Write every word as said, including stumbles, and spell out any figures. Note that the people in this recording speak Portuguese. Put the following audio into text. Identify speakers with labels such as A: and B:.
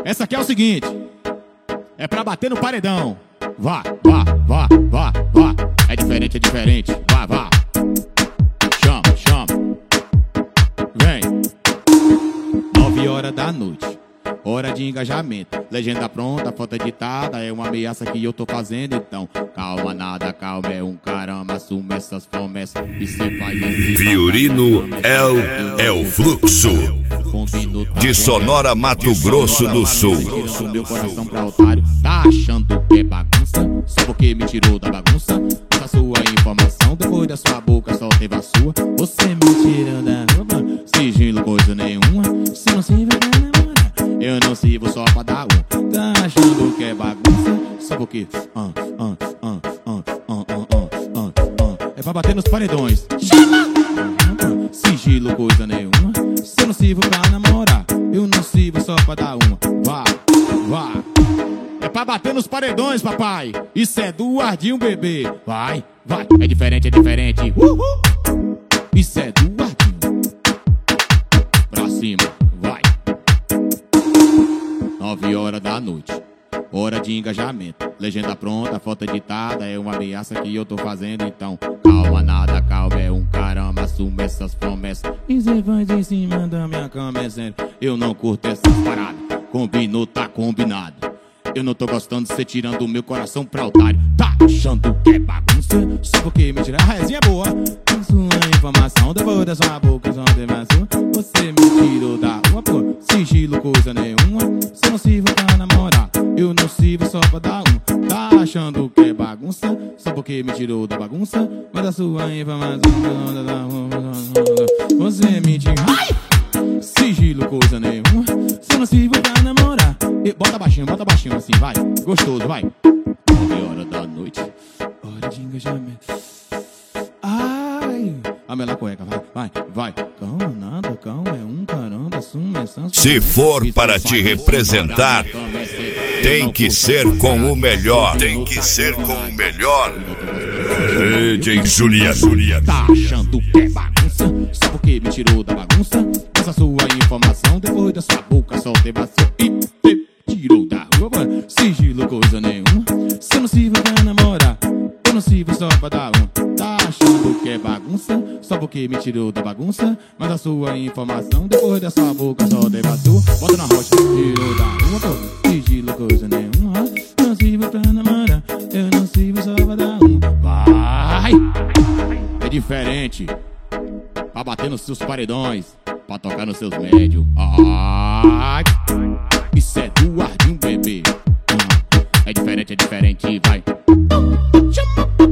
A: Essa aqui é o seguinte, é pra bater no paredão. Vá, vá, vá, vá, vá. É diferente, é diferente. Vá, vá. Chama, chama. Vem. Nove horas da noite, hora de engajamento. Legenda pronta, foto editada. É uma ameaça que eu tô fazendo. Então, calma, nada, calma. É um caramba, assume essas promessas. E cê faz esse
B: Viorino El, El Fluxo, de Sonora, Mato Grosso do Sul.
A: Tirando meu coração pra otário. Tá achando que é bagunça? Só porque me tirou da bagunça. Essa sua informação, depois da sua boca só teve a sua. Você me tirou da roupa, sigilo coisa nenhuma. Se não se vai namorar, eu não sirvo só pra dar um. Tá achando que é bagunça? Só porque ah, ah, ah, ah, ah, ah, ah, ah. É pra bater nos paredões. Chama! Sigilo coisa nenhuma. Se eu não sirvo pra namorar, eu não sirvo só pra dar uma. Vá, vá. É pra bater nos paredões, papai. Isso é do Ardinho, bebê. Vai, vai. É diferente, é diferente. Uhul. Isso é do Ardinho. Pra cima, vai. Nove horas da noite, hora de engajamento. Legenda pronta, foto editada. É uma ameaça que eu tô fazendo. Então, calma, nada, calma. É um caramba, assume essas promessas. E cê vai de cima da minha cama, é sério. Eu não curto essas paradas. Combinou, tá combinado. Eu não tô gostando de cê tirando o meu coração pra otário. Tá achando que é bagunça? Só porque me tira. A resinha é boa. A sua informação, depois da sua boca só teve a sua. Você me tirou da rua, pô. Sigilo coisa nenhuma. Se eu não sirvo pra namorar, eu não sirvo só pra dar um. Tá achando que é bagunça? Só porque me tirou da bagunça. Mas a sua informação, você me tirou. Ai! Sigilo coisa nenhuma. Se eu não sirvo pra namorar, e bota baixinho, bota baixinho assim, vai. Gostoso, vai. Nove horas da noite, hora de engajamento. Ai, a mela cueca, vai, vai, vai. Calma, nada, calma, é um caramba, assume essas.
B: Se for para te representar, tem que ser com o melhor. Tem que ser com o melhor. D J Julia, Julia.
A: Tá achando que é bagunça? Só porque me tirou da bagunça. Essa sua informação, depois da sua boca só teve a sua. E te tirou da rua, sigilo coisa nenhuma. Se eu não sirvo pra namorar, eu não sirvo só pra dar um. Tá achando que é bagunça? Só porque me tirou da bagunça. Mas a sua informação, depois da sua boca só teve a sua. Bota na rocha, tirou da rua, pô. Sigilo coisa nenhuma. Eu não sirvo pra namorar, eu não sirvo só pra dar um. Vai! É diferente. Pra bater nos seus paredões, pra tocar nos seus médios. Ai, isso é do Ardinho, bebê. É diferente, é diferente, vai. Chama.